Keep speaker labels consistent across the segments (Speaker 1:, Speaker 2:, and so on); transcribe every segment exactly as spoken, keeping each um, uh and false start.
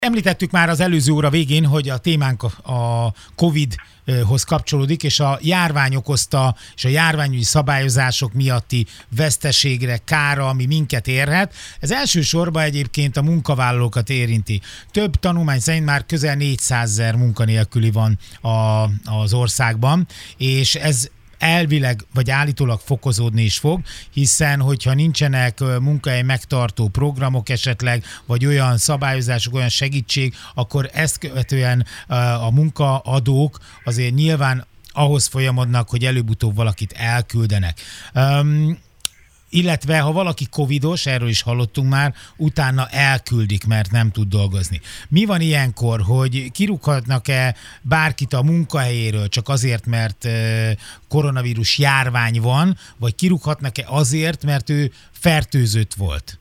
Speaker 1: Említettük már az előző óra végén, hogy a témánk a Covid-hoz kapcsolódik, és a járvány okozta, és a járványügyi szabályozások miatti veszteségre, kára, ami minket érhet. Ez elsősorban egyébként a munkavállalókat érinti. Több tanulmány szerint már közel négyszázezer munkanélküli van a, az országban, és ez elvileg, vagy állítólag fokozódni is fog, hiszen hogyha nincsenek munkahely megtartó programok esetleg, vagy olyan szabályozások, olyan segítség, akkor ezt követően a munkaadók azért nyilván ahhoz folyamodnak, hogy előbb-utóbb valakit elküldenek. Um, illetve ha valaki covidos, erről is hallottunk már, utána elküldik, mert nem tud dolgozni. Mi van ilyenkor, hogy kirúghatnak-e bárkit a munkahelyéről csak azért, mert koronavírus járvány van, vagy kirúghatnak-e azért, mert ő fertőzött volt?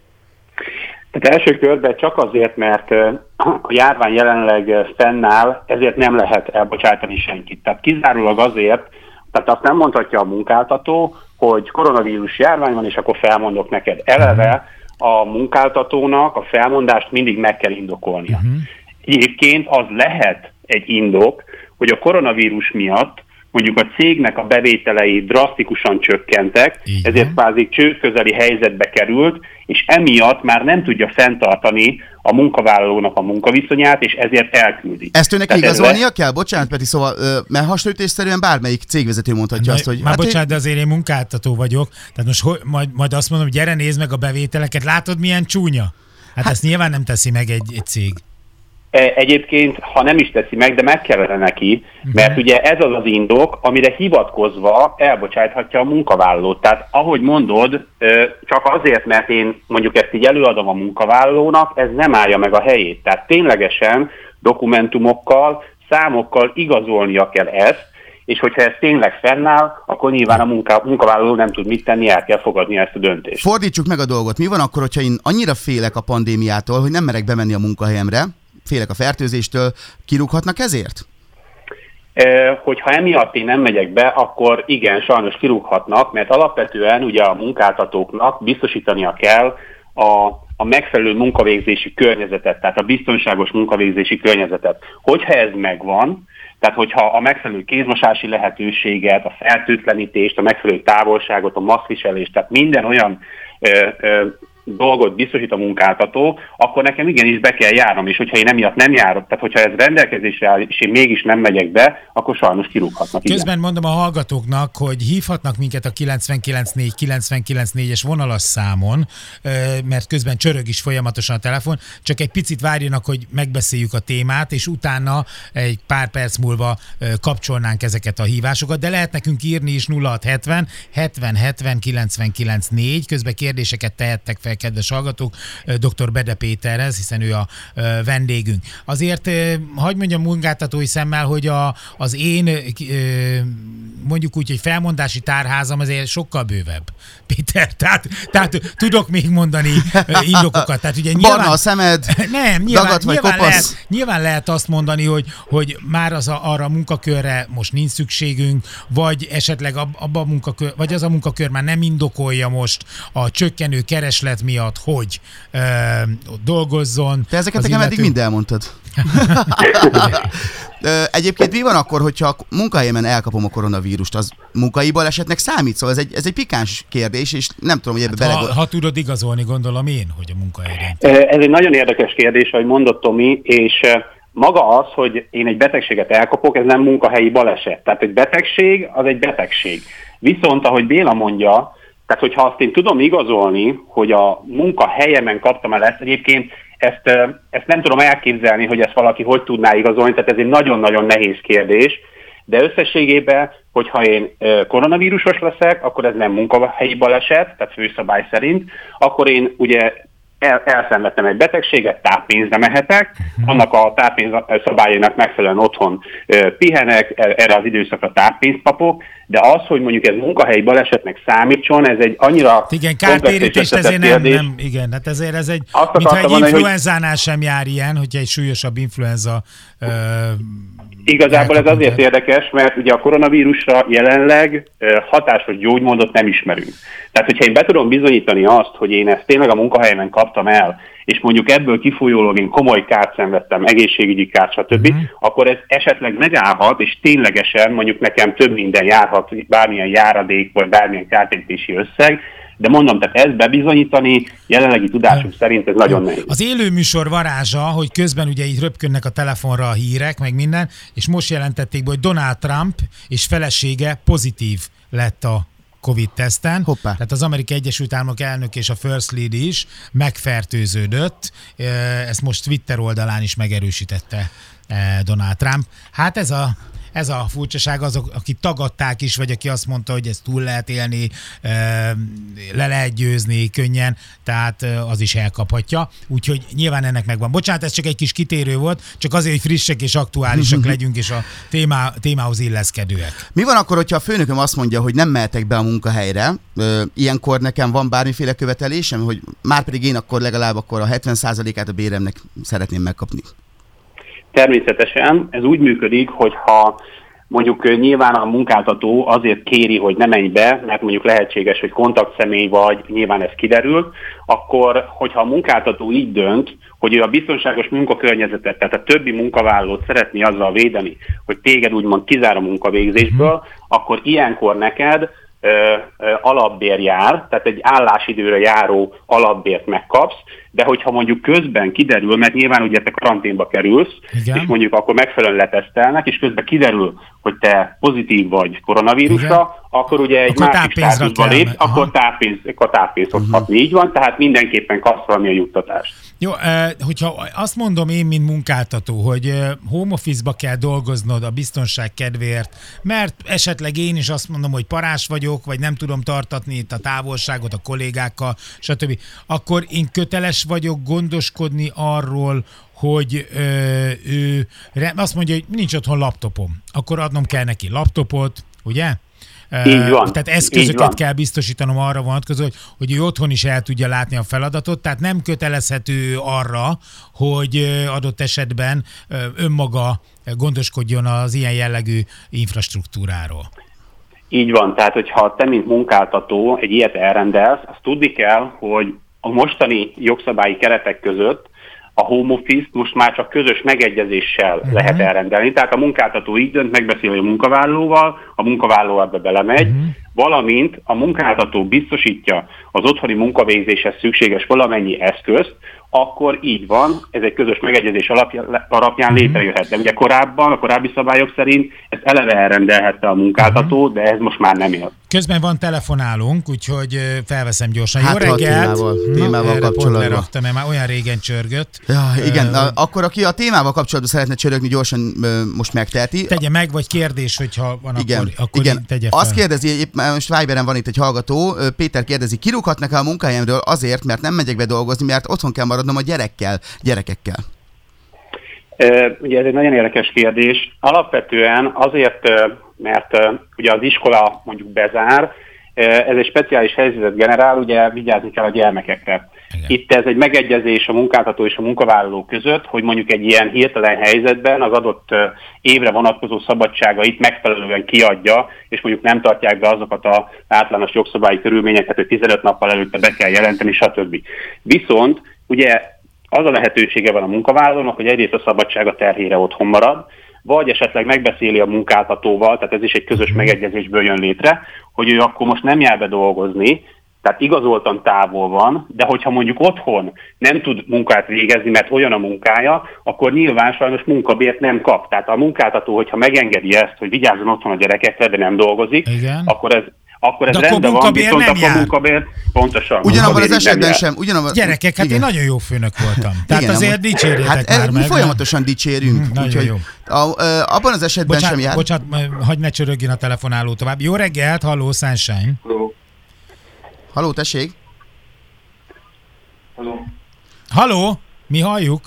Speaker 2: Tehát első körben csak azért, mert a járvány jelenleg fennáll, ezért nem lehet elbocsátani senkit. Tehát kizárólag azért, tehát azt nem mondhatja a munkáltató, hogy koronavírus járvány van, és akkor felmondok neked. Eleve a munkáltatónak a felmondást mindig meg kell indokolnia. Uh-huh. Egyébként az lehet egy indok, hogy a koronavírus miatt mondjuk a cégnek a bevételei drasztikusan csökkentek, igen, ezért kvázi csődközeli helyzetbe került, és emiatt már nem tudja fenntartani a munkavállalónak a munkaviszonyát, és ezért elküldi.
Speaker 3: Ezt őnek igazolnia le... kell? Bocsánat, Peti, szóval, mert hasonlítésszerűen bármelyik cégvezető mondhatja
Speaker 1: Na,
Speaker 3: azt, hogy...
Speaker 1: Már hát bocsánat, én... de azért én munkáltató vagyok, tehát most ho, majd, majd azt mondom, hogy gyere, nézd meg a bevételeket, látod milyen csúnya? Hát, hát ezt nyilván nem teszi meg egy, egy cég.
Speaker 2: Egyébként, ha nem is teszi meg, de meg kellene neki, mert ugye ez az az indok, amire hivatkozva elbocsáthatja a munkavállalót. Tehát ahogy mondod, csak azért, mert én mondjuk ezt így előadom a munkavállalónak, ez nem állja meg a helyét. Tehát ténylegesen dokumentumokkal, számokkal igazolnia kell ezt, és hogyha ez tényleg fennáll, akkor nyilván a munka, munkavállaló nem tud mit tenni, el kell fogadnia ezt a döntést.
Speaker 3: Fordítsuk meg a dolgot. Mi van akkor, hogyha én annyira félek a pandémiától, hogy nem merek bemenni a munkahelyemre, félek a fertőzéstől, kirúghatnak ezért?
Speaker 2: E, hogyha emiatt én nem megyek be, akkor igen, sajnos kirúghatnak, mert alapvetően ugye a munkáltatóknak biztosítania kell a, a megfelelő munkavégzési környezetet, tehát a biztonságos munkavégzési környezetet. Hogyha ez megvan, tehát hogyha a megfelelő kézmosási lehetőséget, a fertőtlenítést, a megfelelő távolságot, a maszkviselést, tehát minden olyan ö, ö, dolgot biztosít a munkáltató, akkor nekem igenis be kell járnom, és hogyha én emiatt nem járok, tehát hogyha ez rendelkezésre áll, és én mégis nem megyek be, akkor sajnos kirúghatnak.
Speaker 1: Közben
Speaker 2: igen.
Speaker 1: Mondom a hallgatóknak, hogy hívhatnak minket a kilencvenkilenc négy kilencvenkilenc négyes vonalas számon, mert közben csörög is folyamatosan a telefon, csak egy picit várjanak, hogy megbeszéljük a témát, és utána egy pár perc múlva kapcsolnánk ezeket a hívásokat, de lehet nekünk írni is nulla hat hetven hetven hetven kilencvenkilenc négy, közben kérdéseket tehettek fel, kedves hallgatók, dr. Bede Péterhez, hiszen ő a vendégünk. Azért hadd mondjam munkáltatói szemmel, hogy a, az én mondjuk úgy, hogy felmondási tárházam azért sokkal bővebb. Péter, tehát, tehát tudok még mondani indokokat. Tehát ugye nyilván,
Speaker 3: barna a szemed,
Speaker 1: nem, nyilván,
Speaker 3: dagat vagy
Speaker 1: nyilván
Speaker 3: kopasz.
Speaker 1: Lehet, nyilván lehet azt mondani, hogy, hogy már az a, arra a munkakörre most nincs szükségünk, vagy esetleg abba a munkakör, vagy az a munkakör már nem indokolja most a csökkenő kereslet miatt, hogy ö, dolgozzon.
Speaker 3: Te ezeket nekem
Speaker 1: illető...
Speaker 3: eddig mind elmondtad. Egyébként mi van akkor, hogyha a munkahelyemen elkapom a koronavírust, az munkai balesetnek számít? Szóval ez egy, ez egy pikáns kérdés, és nem tudom, hogy ebbe
Speaker 1: hát
Speaker 3: bele...
Speaker 1: Ha, ha tudod igazolni, gondolom én, hogy a munkahelyen.
Speaker 2: Ez egy nagyon érdekes kérdés, ahogy mondott Tomi, és maga az, hogy én egy betegséget elkapok, ez nem munkahelyi baleset. Tehát egy betegség, az egy betegség. Viszont, ahogy Béla mondja, tehát hogyha azt én tudom igazolni, hogy a munkahelyemen kaptam el ezt, egyébként ezt, ezt nem tudom elképzelni, hogy ezt valaki hogy tudná igazolni, tehát ez egy nagyon-nagyon nehéz kérdés, de összességében, hogyha én koronavírusos leszek, akkor ez nem munkahelyi baleset, tehát főszabály szerint, akkor én ugye el, elszenvedtem egy betegséget, táppénzre mehetek, annak a táppénz szabályainak megfelelően otthon e, pihenek, erre az időszakra táppénzt kapok, de az, hogy mondjuk ez munkahelyi balesetnek számítson, ez egy annyira
Speaker 1: igen, kártérítést ezért nem, nem, igen, hát ezért ez egy, mintha egy mondani, influenzánál hogy... sem jár ilyen, hogyha egy súlyosabb influenza ö,
Speaker 2: igazából ez azért érdekes, mert ugye a koronavírusra jelenleg hatásos gyógymódot nem ismerünk. Tehát, hogyha én be tudom bizonyítani azt, hogy én ezt tényleg a munkahelyemen kaptam el, és mondjuk ebből kifolyólag én komoly kárt szenvedtem, egészségügyi kárt, stb., uh-huh. akkor ez esetleg megállhat, és ténylegesen mondjuk nekem több minden járhat, bármilyen járadék, vagy bármilyen kártérítési összeg, de mondom, tehát ezt bebizonyítani, jelenlegi tudásunk szerint ez nagyon nehéz.
Speaker 1: Az élőműsor varázsa, hogy közben ugye így röpkönnek a telefonra a hírek, meg minden, és most jelentették be, hogy Donald Trump és felesége pozitív lett a Covid-teszten. Hoppá. Tehát az Amerikai Egyesült Államok elnök és a First Lady is megfertőződött. Ezt most Twitter oldalán is megerősítette Donald Trump. Hát ez a Ez a furcsaság, azok, akik tagadták is, vagy aki azt mondta, hogy ezt túl lehet élni, le lehet győzni könnyen, tehát az is elkaphatja. Úgyhogy nyilván ennek megvan. Bocsánat, ez csak egy kis kitérő volt, csak azért, hogy frissek és aktuálisak legyünk, és a témá, témához illeszkedőek.
Speaker 3: Mi van akkor, hogyha a főnököm azt mondja, hogy nem mehetek be a munkahelyre? Ilyenkor nekem van bármiféle követelésem, hogy már pedig én akkor legalább akkor a hetven százalékát a béremnek szeretném megkapni?
Speaker 2: Természetesen ez úgy működik, hogyha mondjuk nyilván a munkáltató azért kéri, hogy ne menj be, mert mondjuk lehetséges, hogy kontaktszemély vagy, nyilván ez kiderül, akkor, hogyha a munkáltató így dönt, hogy ő a biztonságos munkakörnyezetet, tehát a többi munkavállalót szeretné azzal védeni, hogy téged úgymond kizár a munkavégzésből, mm. akkor ilyenkor neked Ö, ö, alapbér jár, tehát egy állásidőre járó alapbért megkapsz, de hogyha mondjuk közben kiderül, mert nyilván ugye te karanténba kerülsz, igen. és mondjuk akkor megfelelően letesztelnek, és közben kiderül, hogy te pozitív vagy koronavírusra, igen. akkor ugye egy akkor másik státuszba lépsz, akkor távpénz, akkor távpénzt uh-huh. kapni. Így van, tehát mindenképpen kapsz valami a juttatást.
Speaker 1: Jó, hogyha azt mondom én, mint munkáltató, hogy home office-ba kell dolgoznod a biztonság kedvéért, mert esetleg én is azt mondom, hogy parás vagyok, vagy nem tudom tartatni itt a távolságot a kollégákkal, stb., akkor én köteles vagyok gondoskodni arról, hogy ö, ő azt mondja, hogy nincs otthon laptopom, akkor adnom kell neki laptopot, ugye?
Speaker 2: Így van.
Speaker 1: Tehát eszközöket kell biztosítanom arra vonatkozó, hogy, hogy ő otthon is el tudja látni a feladatot, tehát nem kötelezhető arra, hogy adott esetben önmaga gondoskodjon az ilyen jellegű infrastruktúráról.
Speaker 2: Így van, tehát hogyha te, mint munkáltató egy ilyet elrendelsz, azt tudni kell, hogy a mostani jogszabályi keretek között a home office most már csak közös megegyezéssel uh-huh. lehet elrendelni. Tehát a munkáltató így dönt, megbeszél a munkavállalóval, a munkavállaló ebbe belemegy, uh-huh. valamint a munkáltató biztosítja az otthoni munkavégzéshez szükséges valamennyi eszközt, akkor így van, ez egy közös megegyezés alapján, alapján uh-huh. létrejöhet. De ugye korábban, a korábbi szabályok szerint ezt eleve elrendelhette a munkáltató, uh-huh. de ez most már nem él.
Speaker 1: Közben van telefonálunk, úgyhogy felveszem gyorsan.
Speaker 3: Hát,
Speaker 1: jó reggelt!
Speaker 3: Témával, témával kapcsolatban.
Speaker 1: Leraktam, mert már olyan régen csörgött.
Speaker 3: Ja, igen, uh, akkor aki a témával kapcsolatban szeretne csörögni, gyorsan uh, most megteheti.
Speaker 1: Tegye meg, vagy kérdés, hogyha van,
Speaker 3: igen,
Speaker 1: akkor, akkor
Speaker 3: igen.
Speaker 1: tegye fel.
Speaker 3: Azt kérdezi, épp most Viberen van itt egy hallgató, Péter kérdezi, kirúghatnak-e a munkahelyemről azért, mert nem megyek be dolgozni, mert otthon kell maradnom a gyerekkel, gyerekekkel?
Speaker 2: Ugye ez egy nagyon érdekes kérdés. Alapvetően azért, mert ugye az iskola mondjuk bezár, ez egy speciális helyzetet generál, ugye vigyázni kell a gyermekekre. Igen. Itt ez egy megegyezés a munkáltató és a munkavállaló között, hogy mondjuk egy ilyen hirtelen helyzetben az adott évre vonatkozó szabadságait megfelelően kiadja, és mondjuk nem tartják be azokat az általános jogszabályi körülményeket, hogy tizenöt nappal előtte be kell jelenteni, stb. Viszont ugye az a lehetősége van a munkavállalónak, hogy egyrészt a szabadsága terhére otthon marad, vagy esetleg megbeszéli a munkáltatóval, tehát ez is egy közös megegyezésből jön létre, hogy ő akkor most nem jár be dolgozni, tehát igazoltan távol van, de hogyha mondjuk otthon nem tud munkát végezni, mert olyan a munkája, akkor nyilván sajnos munkabért nem kap. Tehát a munkáltató, hogyha megengedi ezt, hogy vigyázzon otthon a gyerekekre, de nem dolgozik, igen. akkor ez Akkor ez rendben van, viszont akkor munkabér, pontosan.
Speaker 3: Ugyanabban az esetben sem. Ugyanabban...
Speaker 1: Gyerekek, hát igen. Én nagyon jó főnök voltam. Tehát igen, azért dicsérjétek hát már el, meg.
Speaker 3: Folyamatosan dicsérünk. Mm, úgyhogy jó. A, a, abban az esetben
Speaker 1: bocsánat,
Speaker 3: sem jár.
Speaker 1: Bocsánat, hagyd ne csörögjön a telefonáló tovább. Jó reggelt, halló, Sunshine.
Speaker 2: Halló.
Speaker 3: Halló, tessék.
Speaker 2: Halló.
Speaker 1: Halló, mi halljuk.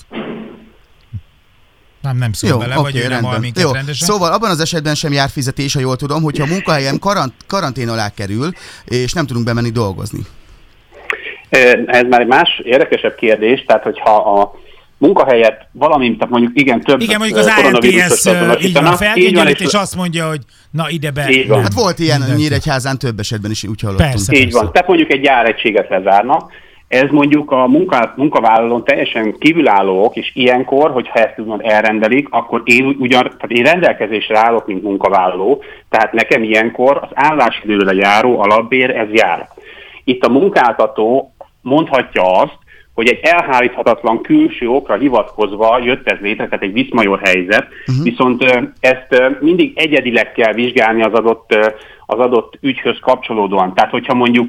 Speaker 1: Nem, nem szól
Speaker 3: jó,
Speaker 1: vele,
Speaker 3: okay,
Speaker 1: vagy ő nem hall minket
Speaker 3: jó.
Speaker 1: rendesen.
Speaker 3: Szóval abban az esetben sem jár fizetés, ha jól tudom, hogyha a munkahelyem karant- karantén alá kerül, és nem tudunk bemenni dolgozni.
Speaker 2: Ez már egy más érdekesebb kérdés, tehát hogyha a munkahelyet valamint, tehát mondjuk igen, több
Speaker 1: igen, mondjuk az á en té es így van felgényelít, és azt mondja, hogy na ide be.
Speaker 3: Hát volt ilyen Nyíregyházán több esetben is, úgy hallottunk.
Speaker 1: Persze,
Speaker 2: így persze. van. Tehát mondjuk egy gyáregységet lezárnak, Ez mondjuk a munka, munkavállalón teljesen kívülállók, és ilyenkor, hogyha ezt úgymond elrendelik, akkor én ugyan, tehát én rendelkezésre állok, mint munkavállaló, tehát nekem ilyenkor az állásidőre járó alapbér, ez jár. Itt a munkáltató mondhatja azt, hogy egy elháríthatatlan külső okra hivatkozva jött ez létre, tehát egy viszmajor helyzet, uh-huh. viszont ezt mindig egyedileg kell vizsgálni az adott, az adott ügyhöz kapcsolódóan. Tehát, hogyha mondjuk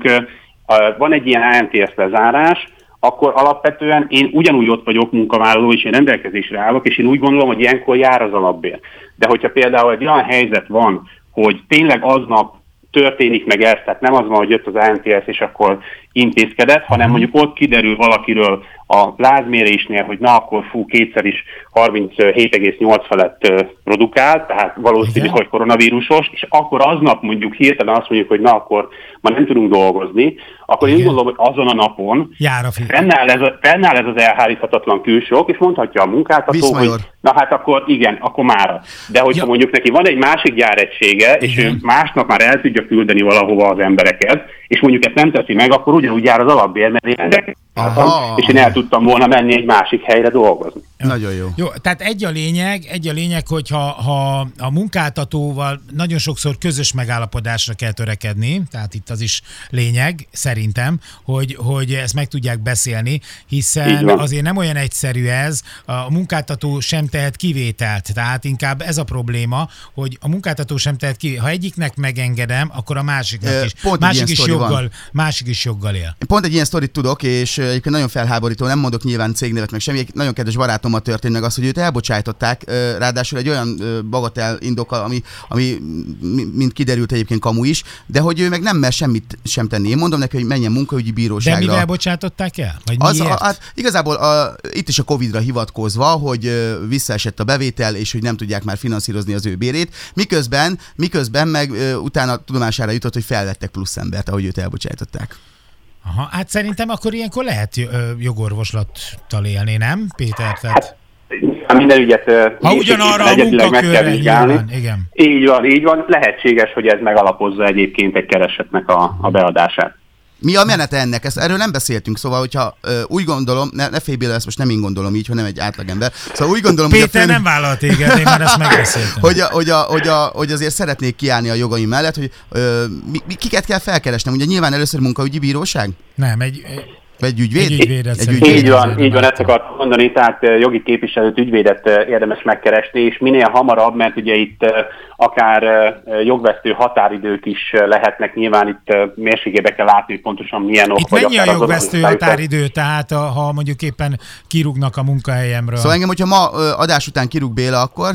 Speaker 2: van egy ilyen á em té es lezárás, akkor alapvetően én ugyanúgy ott vagyok munkavállaló, és én rendelkezésre állok, és én úgy gondolom, hogy ilyenkor jár az alapbér. De hogyha például egy olyan helyzet van, hogy tényleg aznap történik meg ez, tehát nem az van, hogy jött az á em té es, és akkor intézkedett, hanem mondjuk ott kiderül valakiről a lázmérésnél, hogy na akkor fú, kétszer is harminchét egész nyolc felett produkált, tehát valószínű, hogy koronavírusos, és akkor aznap mondjuk hirtelen azt mondjuk, hogy na akkor ma nem tudunk dolgozni, akkor igen. Én úgy gondolom, hogy azon a napon fennáll ez, a, fennáll ez az elháríthatatlan külső ok, és mondhatja a munkáltató, Viszmajor. hogy na hát akkor igen, akkor mára. De hogyha ja. mondjuk neki van egy másik gyáregysége, és igen. ő másnap már el tudja küldeni valahova az embereket, és mondjuk ezt nem teszi meg, akkor ugyanúgy jár az alapbér, mert én rendelkezésre, és én el tudtam volna menni egy másik helyre dolgozni.
Speaker 3: Nagyon jó.
Speaker 1: Jó, tehát egy a lényeg, egy a lényeg, hogy ha, ha a munkáltatóval nagyon sokszor közös megállapodásra kell törekedni, tehát itt az is lényeg, szerintem, hogy, hogy ezt meg tudják beszélni, hiszen azért nem olyan egyszerű ez, a munkáltató sem tehet kivételt, tehát inkább ez a probléma, hogy a munkáltató sem tehet kivételt. Ha egyiknek megengedem, akkor a másiknak is.
Speaker 3: Pont
Speaker 1: másik is joggal, másik is joggal él.
Speaker 3: Pont egy ilyen sztorit tudok, és egyébként nagyon felháborító, nem mondok nyilván cégnevet meg semmi, nagyon kedves barátommal történt meg az, hogy őt elbocsájtották, ráadásul egy olyan bagatel indokkal, ami, ami mint kiderült egyébként kamu is, de hogy ő meg nem mer semmit sem tenni. Én mondom neki, hogy menjen munkaügyi bíróságra.
Speaker 1: De mivel bocsátották el? Vagy
Speaker 3: az, a, hát igazából a, itt is a Covidra hivatkozva, hogy visszaesett a bevétel, és hogy nem tudják már finanszírozni az ő bérét, miközben, miközben meg utána tudomására jutott, hogy felvettek plusz embert, ahogy őt elbocsátották.
Speaker 1: Aha, hát szerintem akkor ilyenkor lehet jogorvoslattal élni, nem, Péter? Tehát...
Speaker 2: Hát, minden ügyet
Speaker 1: ha ugyanarra a munkakörre, nyilván, igen.
Speaker 2: Így van, így van. Lehetséges, hogy ez megalapozza egyébként egy keresetnek a, a beadását.
Speaker 3: Mi a menete ennek? Ezt, erről nem beszéltünk, szóval, hogyha ö, úgy gondolom, ne, ne félj Béla, ezt most nem én gondolom így, hanem egy átlagember. Szóval úgy gondolom,
Speaker 1: Péter
Speaker 3: hogy a főn...
Speaker 1: nem vállalt téged, én már ezt megbeszéltem.
Speaker 3: hogy, a, hogy, a, hogy, a, hogy azért szeretnék kiállni a jogaim mellett, hogy ö, mi, mi, kiket kell felkeresnem? Ugye nyilván először munkaügyi bíróság?
Speaker 1: Nem, egy...
Speaker 3: Egy ügyvéd?
Speaker 1: Egy ügyvédet
Speaker 2: egy ügyvéd. Így van, így van, ezt akartam mondani, tehát jogi képviselőt, ügyvédet érdemes megkeresni, és minél hamarabb, mert ugye itt akár jogvesztő határidők is lehetnek, nyilván itt mérségébe kell látni, hogy pontosan milyen ok.
Speaker 1: Itt mennyi a jogvesztő határidő, tehát ha mondjuk éppen kirúgnak a munkahelyemről?
Speaker 3: Szóval engem, hogyha ma adás után kirúg Béla, akkor...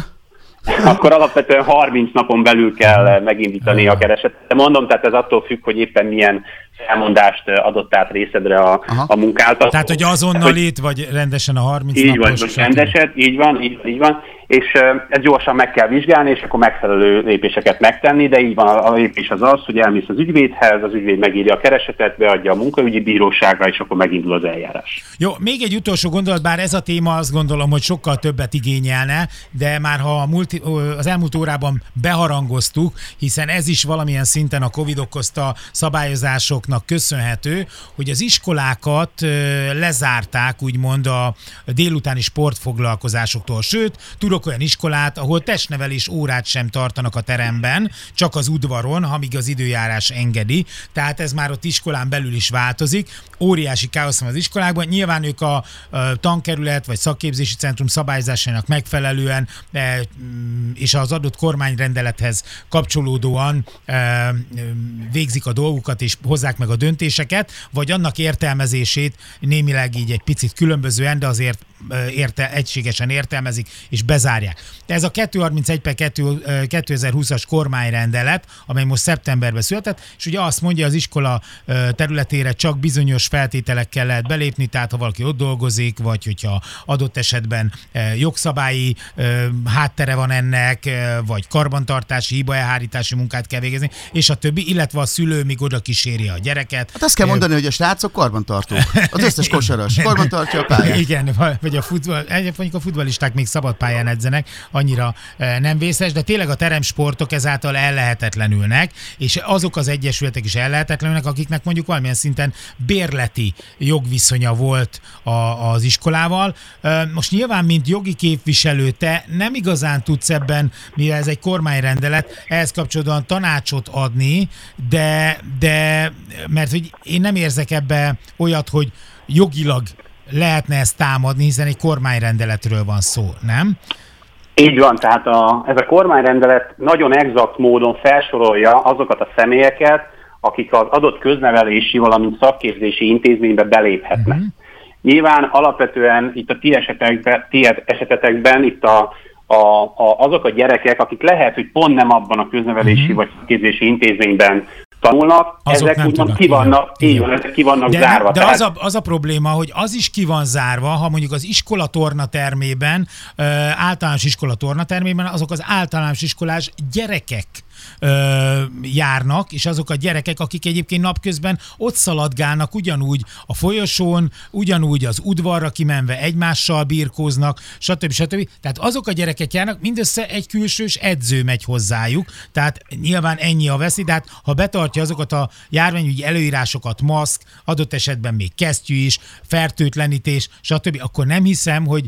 Speaker 2: akkor alapvetően harminc napon belül kell megindítani a keresetet. De mondom, tehát ez attól függ, hogy éppen milyen felmondást adott át részedre a, a munkáltató.
Speaker 1: Tehát, hogy azonnal vagy rendesen a harminc
Speaker 2: így
Speaker 1: napos.
Speaker 2: Így van, rendeset, így van, így, így van, és ezt gyorsan meg kell vizsgálni, és akkor megfelelő lépéseket megtenni, de így van, a lépés az az, hogy elmész az ügyvédhez, az ügyvéd megírja a keresetet, beadja a munkaügyi bíróságra, és akkor megindul az eljárás.
Speaker 1: Jó, még egy utolsó gondolat, bár ez a téma azt gondolom, hogy sokkal többet igényelne, de már ha a multi, az elmúlt órában beharangoztuk, hiszen ez is valamilyen szinten a Covid okozta szabályozásoknak köszönhető, hogy az iskolákat lezárták úgymond a délutáni sportfoglalkozásoktól, sőt, tudok olyan iskolát, ahol testnevelés órát sem tartanak a teremben, csak az udvaron, amíg az időjárás engedi, tehát ez már ott iskolán belül is változik. Óriási káosz van az iskolákban, nyilván ők a, a tankerület vagy szakképzési centrum szabályzásának megfelelően e, és az adott kormányrendelethez kapcsolódóan e, végzik a dolgukat és hozzák meg a döntéseket, vagy annak értelmezését némileg így egy picit különbözően, de azért érte, egységesen értelmezik és bezárják. De ez a kettőszázharmincegyper kétezer-húszas kormányrendelet, amely most szeptemberben született, és ugye azt mondja, az iskola területére csak bizonyos feltételekkel lehet belépni, tehát ha valaki ott dolgozik, vagy hogyha adott esetben jogszabályi háttere van ennek, vagy karbantartási, hibaelhárítási munkát kell végezni, és a többi, illetve a szülő még oda kíséri a gyereket, gyereket.
Speaker 3: Hát azt kell mondani, hogy a srácok karbantartók. Az összes kosaras karbantartja a pályát.
Speaker 1: Igen, vagy a futball, mondjuk a futballisták még szabad pályán edzenek, annyira nem vészes, de tényleg a teremsportok ezáltal ellehetetlenülnek, és azok az egyesületek is ellehetetlenülnek, akiknek mondjuk valamilyen szinten bérleti jogviszonya volt a, az iskolával. Most nyilván, mint jogi képviselő, te nem igazán tudsz ebben, mivel ez egy kormányrendelet, ehhez kapcsolatban tanácsot adni, de, de mert hogy én nem érzek ebbe olyat, hogy jogilag lehetne ezt támadni, hiszen egy kormányrendeletről van szó, nem?
Speaker 2: Így van, tehát a, ez a kormányrendelet nagyon exakt módon felsorolja azokat a személyeket, akik az adott köznevelési, valamint szakképzési intézménybe beléphetnek. Uh-huh. Nyilván alapvetően itt a ti esetekben, ti esetetekben itt a, a, a, azok a gyerekek, akik lehet, hogy pont nem abban a köznevelési uh-huh. vagy szakképzési intézményben tanulnak,
Speaker 1: azok
Speaker 2: ezek úgymond ki vannak, így van, ezek ki vannak
Speaker 1: de,
Speaker 2: zárva.
Speaker 1: De tehát... az, a, az a probléma, hogy az is ki van zárva, ha mondjuk az iskola tornatermében, ö, általános iskola tornatermében azok az általános iskolás gyerekek ö, járnak, és azok a gyerekek, akik egyébként napközben ott szaladgálnak ugyanúgy a folyosón, ugyanúgy az udvarra kimenve egymással birkóznak, stb. stb. Tehát azok a gyerekek járnak, mindössze egy külsős edző megy hozzájuk, tehát nyilván ennyi a veszély, de hát ha betartja azokat a járványügyi előírásokat, maszk, adott esetben még kesztyű is, fertőtlenítés, stb., akkor nem hiszem, hogy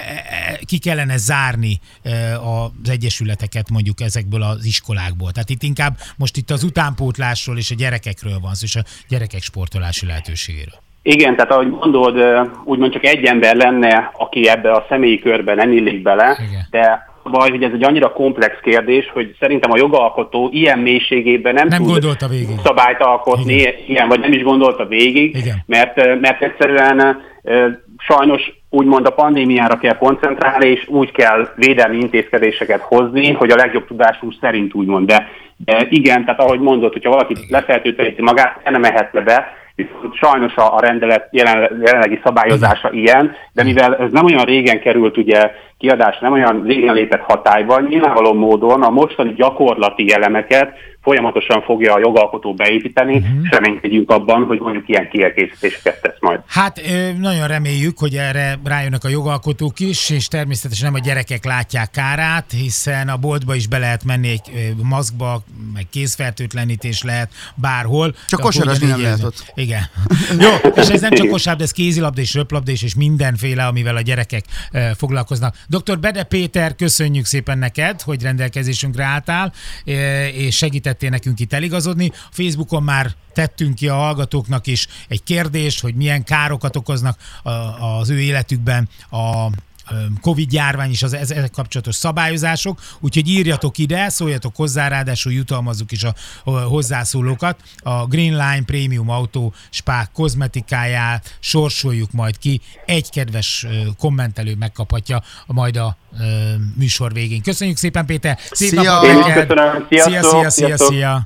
Speaker 1: ki kellene zárni az egyesületeket mondjuk ezekből az iskolákból. Tehát itt inkább most itt az utánpótlásról és a gyerekekről van szó, és a gyerekek sportolási lehetőségéről.
Speaker 2: Igen, tehát ahogy mondod, úgymond csak egy ember lenne, aki ebbe a személyi körbe nem illik bele, igen. De baj, hogy ez egy annyira komplex kérdés, hogy szerintem a jogalkotó ilyen mélységében nem,
Speaker 1: nem
Speaker 2: tud szabályt alkotni, igen. Igen, vagy nem is gondolta végig, mert, mert egyszerűen sajnos úgymond a pandémiára kell koncentrálni, és úgy kell védelmi intézkedéseket hozni, hogy a legjobb tudásunk szerint úgymond. De, de igen, tehát ahogy mondod, hogyha valaki lefertőtleníti magát, nem mehetne be, sajnos a, a rendelet jelen, jelenlegi szabályozása ilyen, de mivel ez nem olyan régen került ugye kiadás, nem olyan régen lépett hatályba, nyilvánvaló módon a mostani gyakorlati elemeket folyamatosan fogja a jogalkotó beépíteni, uh-huh. és reménykedjünk abban, hogy mondjuk ilyen kiegészítéseket tesz majd.
Speaker 1: Hát nagyon reméljük, hogy erre rájönnek a jogalkotók is, és természetesen nem a gyerekek látják kárát, hiszen a boltba is be lehet menni egy maszkba, meg kézfertőtlenítés lehet bárhol.
Speaker 3: Csak kosarazni nem lehet ott.
Speaker 1: Igen. Jó, és ez nem csak kosárlabda, ez kézilabda és röplabda és mindenféle, amivel a gyerekek foglalkoznak. doktor Bede Péter, köszönjük szépen neked, hogy rendelkezésünkre álltál, és segítettél nekünk itt eligazodni. A Facebookon már tettünk ki a hallgatóknak is egy kérdést, hogy milyen károkat okoznak az ő életükben a Covid-járvány és az ezek kapcsolatos szabályozások, úgyhogy írjatok ide, szóljatok hozzá, ráadásul jutalmazzuk is a hozzászólókat. A Green Line Premium Auto Spa kozmetikáját sorsoljuk majd ki, egy kedves kommentelő megkaphatja majd a műsor végén. Köszönjük szépen, Péter! Szép
Speaker 3: Szia!
Speaker 1: napot neked!
Speaker 2: Köszönöm.
Speaker 1: Szia, szia, szia, szia!